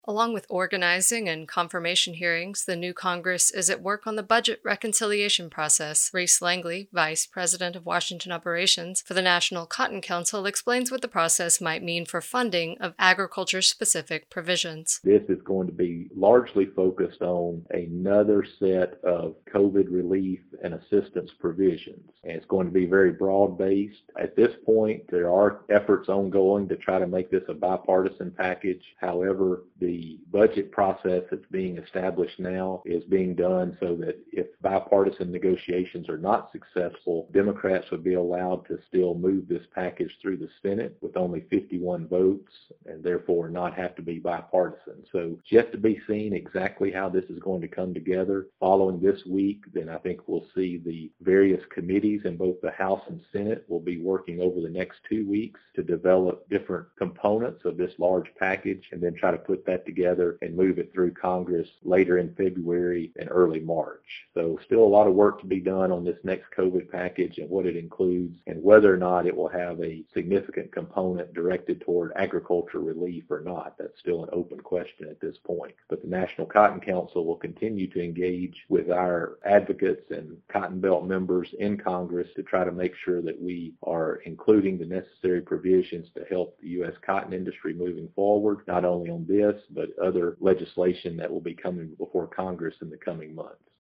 Along with organizing and confirmation hearings, the new Congress is at work on the budget reconciliation process. Reese Langley, Vice President of Washington Operations for the National Cotton Council, explains what the process might mean for funding of agriculture-specific provisions. This is going to be largely focused on another set of COVID relief and assistance provisions. And it's going to be very broad-based. At this point, there are efforts ongoing to try to make this a bipartisan package. However, the budget process that's being established now is being done so that if bipartisan negotiations are not successful, Democrats would be allowed to still move this package through the Senate with only 51 votes and therefore not have to be bipartisan. So it's yet to be seen exactly how this is going to come together. Following this week, then I think we'll see the various committees in both the House and Senate will be working over the next 2 weeks to develop different components of this large package and then try to put that together and move it through Congress later in February and early March. So still a lot of work to be done on this next COVID package and what it includes and whether or not it will have a significant component directed toward agriculture relief or not. That's still an open question at this point. But the National Cotton Council will continue to engage with our advocates and Cotton Belt members in Congress to try to make sure that we are including the necessary provisions to help the U.S. cotton industry moving forward, not only on this, but other legislation that will be coming before Congress in the coming months.